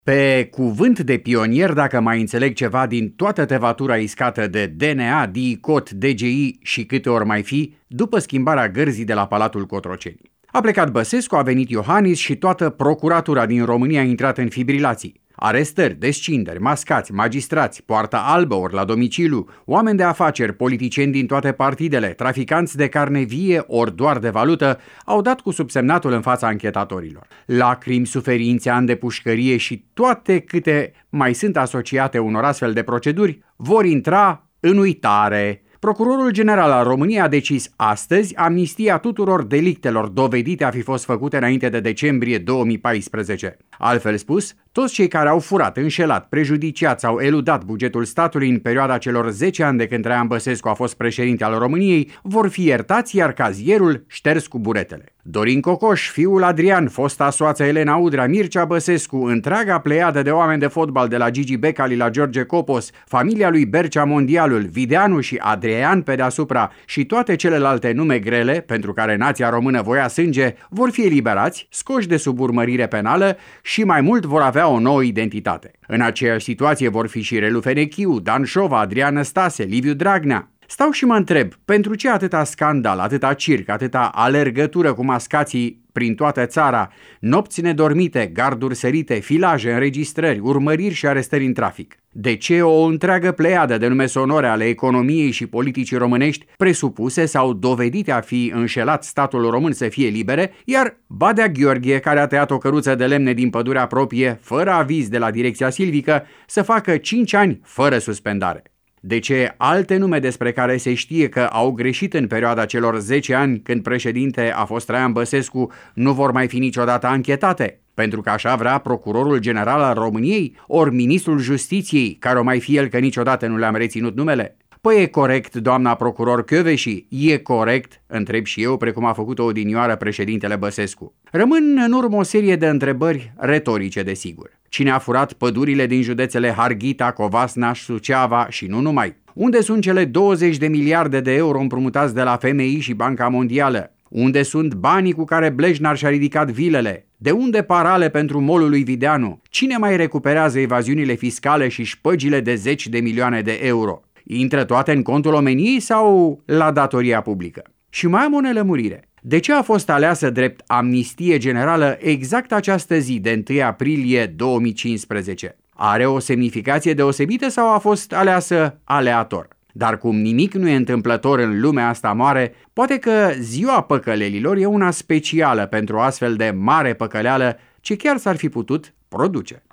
Pe cuvânt de pionier, dacă mai înțeleg ceva din toată tevatura iscată de DNA, DICOT, DGI și câte ori mai fi, după schimbarea gărzii de la Palatul Cotroceni. A plecat Băsescu, a venit Iohannis și toată procuratura din România a intrat în fibrilații. Arestări, descinderi, mascați, magistrați, poartă albă ori la domiciliu, oameni de afaceri, politicieni din toate partidele, traficanți de carne vie ori doar de valută, au dat cu subsemnatul în fața anchetatorilor. Lacrimi, suferințe, ani de pușcărie și toate câte mai sunt asociate unor astfel de proceduri vor intra în uitare. Procurorul general al României a decis astăzi amnistia tuturor delictelor dovedite a fi fost făcute înainte de decembrie 2014. Altfel spus, toți cei care au furat, înșelat, prejudiciat sau eludat bugetul statului în perioada celor 10 ani de când Traian Băsescu a fost președinte al României vor fi iertați, iar cazierul șters cu buretele. Dorin Cocoș, fiul Adrian, fosta soață Elena Udrea, Mircea Băsescu, întreaga pleiadă de oameni de fotbal de la Gigi Becali la George Copos, familia lui Bercea Mondialul, Videanu și Adrian pe deasupra și toate celelalte nume grele pentru care nația română voia sânge vor fi eliberați, scoși de sub urmărire penală și mai mult vor avea o nouă identitate. În aceeași situație vor fi și Relu Fenechiu, Dan Șova, Adrian Năstase, Liviu Dragnea. Stau și mă întreb, pentru ce atâta scandal, atâta circ, atâta alergătură cu mascații prin toată țara, nopți nedormite, garduri sărite, filaje, înregistrări, urmăriri și arestări în trafic? De ce o întreagă pleiadă de nume sonore ale economiei și politicii românești presupuse sau dovedite a fi înșelat statul român să fie libere, iar Badea Gheorghe, care a tăiat o căruță de lemne din pădurea proprie, fără aviz de la direcția silvică, să facă 5 ani fără suspendare? De ce alte nume despre care se știe că au greșit în perioada celor 10 ani când președinte a fost Traian Băsescu nu vor mai fi niciodată anchetate? Pentru că așa vrea procurorul general al României, ori ministrul justiției, care o mai fi el că niciodată nu le-am reținut numele? Păi e corect, doamna procuror Kövesi? E corect? Întreb și eu, precum a făcut-o odinioară președintele Băsescu. Rămân în urmă o serie de întrebări retorice, desigur. Cine a furat pădurile din județele Harghita, Covasna, Suceava și nu numai? Unde sunt cele 20 de miliarde de euro împrumutați de la FMI și Banca Mondială? Unde sunt banii cu care Blejnar și-a ridicat vilele? De unde parale pentru molul lui Videanu? Cine mai recuperează evaziunile fiscale și șpăgile de 10 de milioane de euro? Intră toate în contul omeniei sau la datoria publică? Și mai am o nelămurire. De ce a fost aleasă drept amnistie generală exact această zi de 1 aprilie 2015? Are o semnificație deosebită sau a fost aleasă aleator? Dar cum nimic nu e întâmplător în lumea asta mare, poate că ziua păcălelilor e una specială pentru o astfel de mare păcăleală ce chiar s-ar fi putut produce.